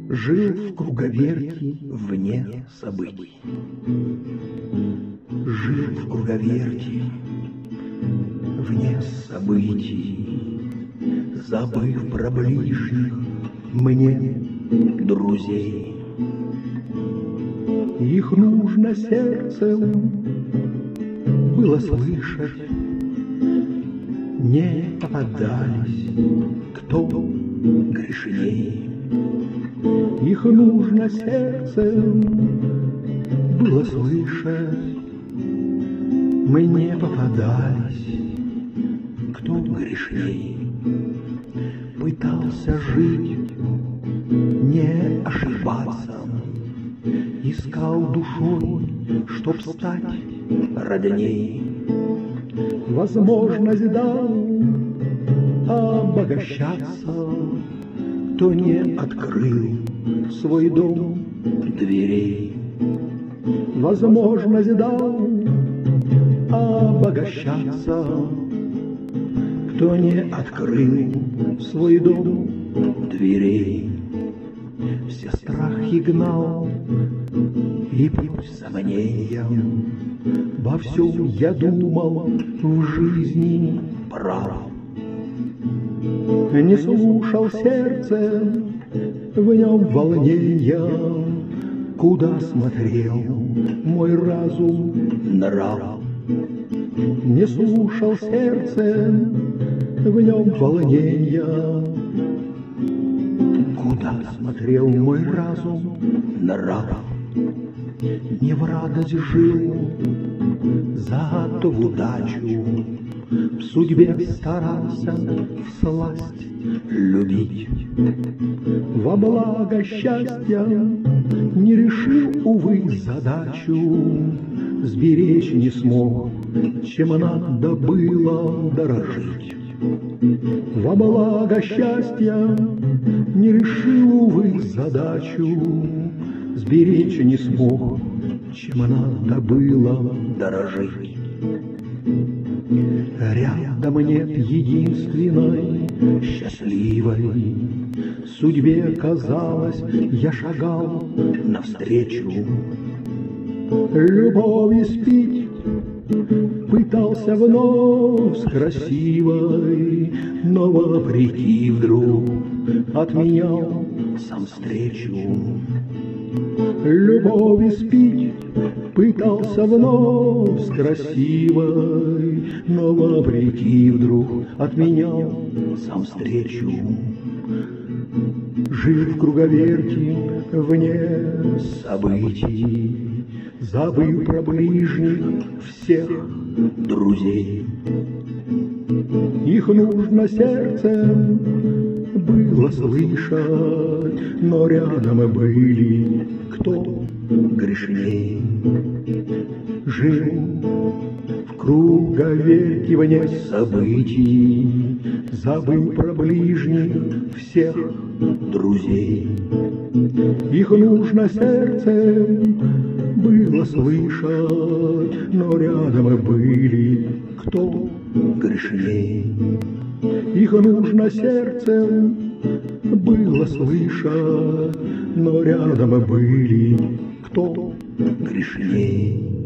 жил в круговерти вне событий. Жил в круговерти вне событий, забыв про ближних мне друзей. Их нужно сердцем было слышать, не попадались, кто грешней. Их нужно сердцем было слышать, мы не попадались, кто грешней. Пытался жить, не ошибаться, искал душой, чтоб стать родней. Возможность дал обогащаться, кто не открыл свой дом дверей. Возможность дал обогащаться, кто не открыл свой дом дверей. Все страхи гнал и путь сомнениям, во всем я думал в жизни прав. Не слушал сердце, в нем волнения, куда смотрел мой разум нрав. Не слушал сердце, в нем волнения, куда смотрел мой разум нрав. Не в радость жил, зато в удачу, в судьбе старался всласть любить. Во благо счастья не решил, увы, задачу, сберечь не смог, чем надо было дорожить. Во благо счастья не решил, увы, задачу, сберечь не смог, чем надо было дорожить. Рядом нет единственной счастливой, судьбе казалось, я шагал навстречу. Любовь испить пытался вновь с красивой, но вопреки вдруг отменял сам встречу. Любовь испить пытался вновь с красивой, но вопреки вдруг отменял сам встречу. Жил в круговерти вне событий, забыл про ближних всех друзей. Их нужно сердцем было слышать, но рядом были кто грешней. Жил в круговерти вне событий, забыл про ближних всех друзей. Их нужно сердцем было слышать, но рядом были кто грешней. Их нужно сердцем было слышать, но рядом были кто грешней.